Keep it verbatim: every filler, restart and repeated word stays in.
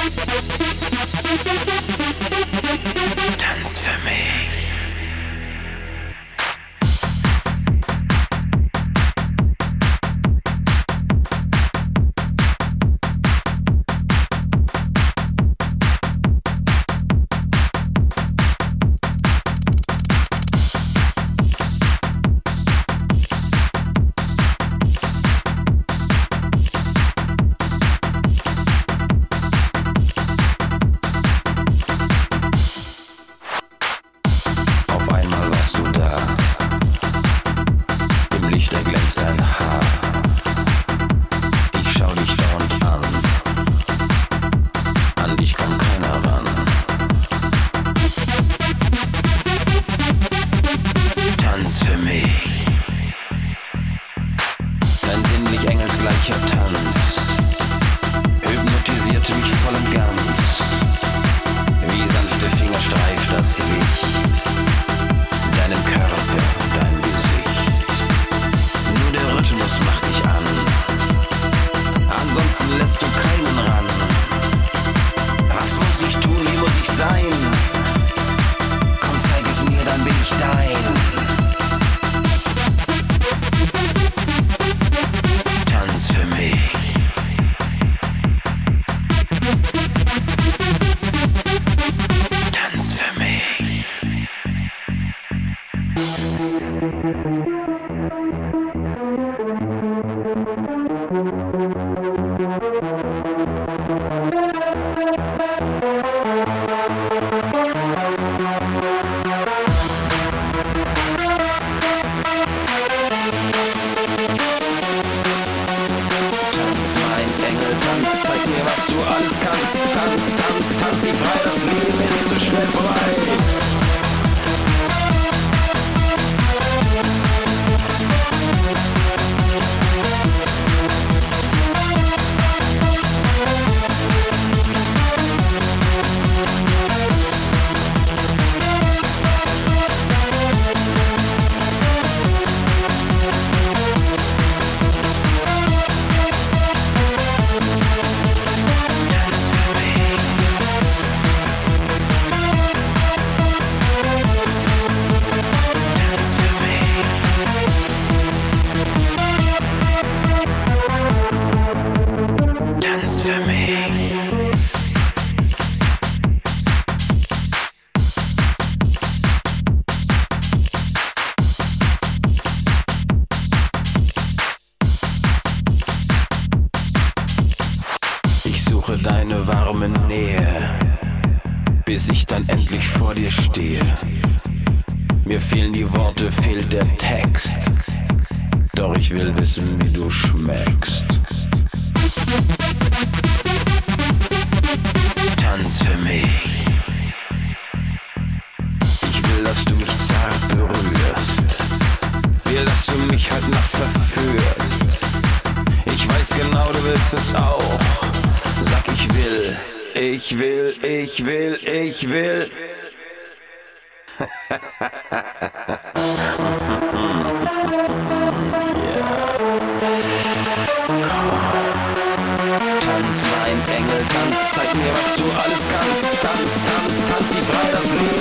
Tanz für mich. Deine warme Nähe, bis ich dann endlich vor dir stehe. Mir fehlen die Worte, fehlt der Text, doch ich will wissen, wie du schmeckst. Tanz für mich. Ich will, dass du mich zart berührst, will, dass du mich heute Nacht verführst. Ich weiß genau, du willst es auch. Sag ich will, ich will, ich will, ich will. Tanz, mein Engel, tanz, zeig mir, was du alles kannst. Tanz, tanz, tanz, sie frei das Leben.